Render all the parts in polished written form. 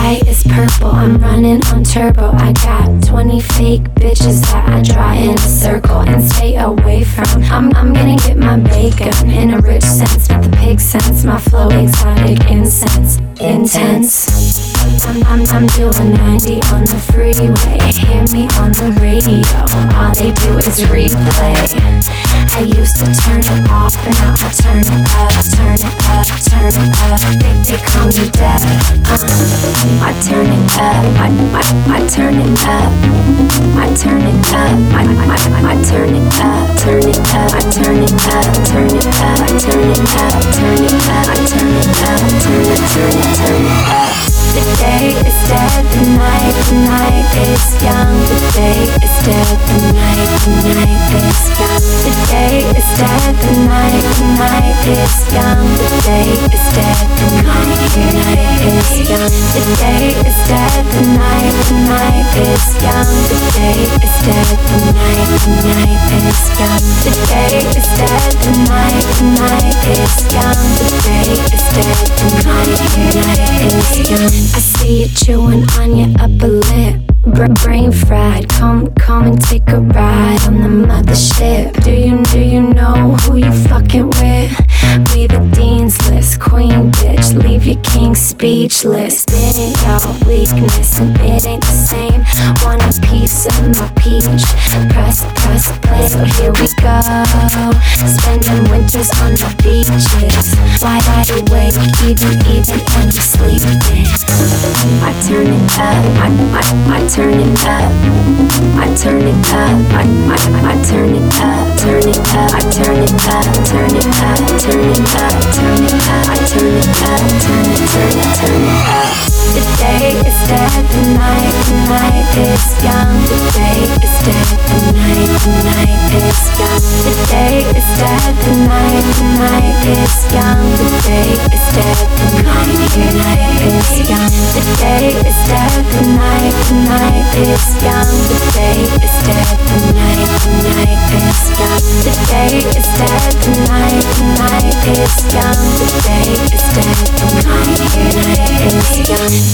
sky is purple, I'm running on turbo. I got 20 fake bitches that I draw in a circle and stay away from. I'm gonna get my bacon in a rich sense, not the pig sense. My flow exotic, incense, intense. I'm doing 90 on the freeway. Hear me on the radio, all they do is replay. I used to turn it off, but now I turn it up, turn it up, turn it up. They call me dead. I turn it up, I turn it up, I turn it up, I turn it up, turn it up, I turn it up, turn it up, I turn it up, turn it up, I turn it up, turn it up. The day is dead, the night is young. The day is dead, the night is young. The day is dead, the night is young. The day is dead, the night is young. The day is dead, the night is young. The day is dead, the night is young. The day is dead, the night is young. The day is dead, the night is young. I see you chewing on your upper lip, brain fried. Come and take a ride on the mothership. Do you know who you fucking with? We the dean's list, queen bitch, leave your king speechless. It ain't your weakness and it ain't the same. Want a piece of my peach? Press play, so here we go. Spending winters on the beaches, wide awake, even when I'm sleeping. I turn it up, I turn it up, I turn it up, I turn it up, turn it up, I turn it up, turn it up, turn it up, turn it up, I turn it up, turn it up. The day is dead, the night is young. The day is dead, the night is young. The day is dead, the night is young. The day is dead, the night is young. The day is dead, the night is young. The day is dead, the night is young. The day is dead, the night is young. The day is dead, the night is young.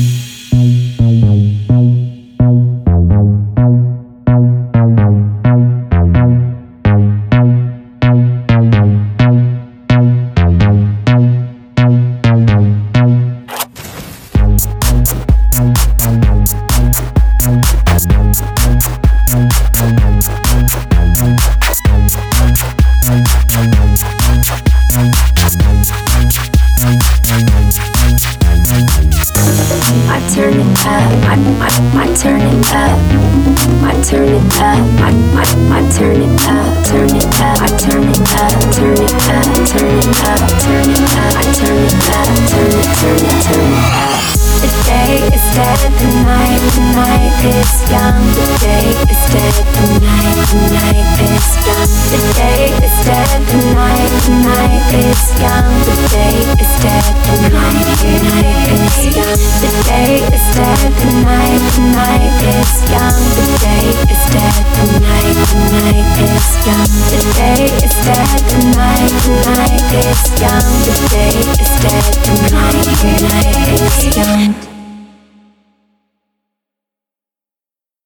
I turn it up, I turn it up, I turn it up, turn it up, I turn it up, turn it up, turn it up, turn it up, I turn it up, turn it up. The day is dead, the night is young. The day is dead, the night is young. The day is dead, the night is young. The day is dead, the night is young. The day is dead, the night is young. The day is dead, the night is young. The day is dead, the night is young. The day is dead, the night is young.